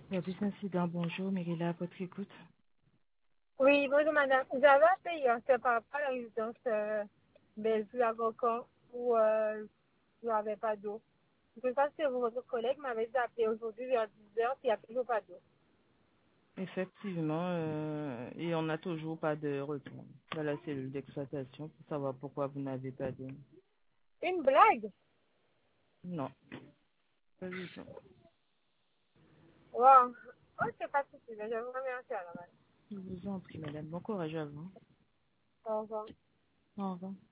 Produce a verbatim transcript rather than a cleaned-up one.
Service incident, bonjour, Mérila, à votre écoute. Oui, bonjour madame. J'avais appelé hier soir par rapport à la résidence euh, Bellevue à Gaucan où euh, il n'y avait pas d'eau. Je ne sais pas si vous, votre collègue m'avait dit d'appeler aujourd'hui vers dix heures s'il n'y a toujours pas d'eau. Effectivement, euh, et on n'a toujours pas de retour dans la cellule d'exploitation pour savoir pourquoi vous n'avez pas de... Une blague? Non, pas du tout. Wow. Ok, pas de souci. Je vous remercie alors. Je vous en prie, madame. Bon courage à vous. Au revoir. Au revoir.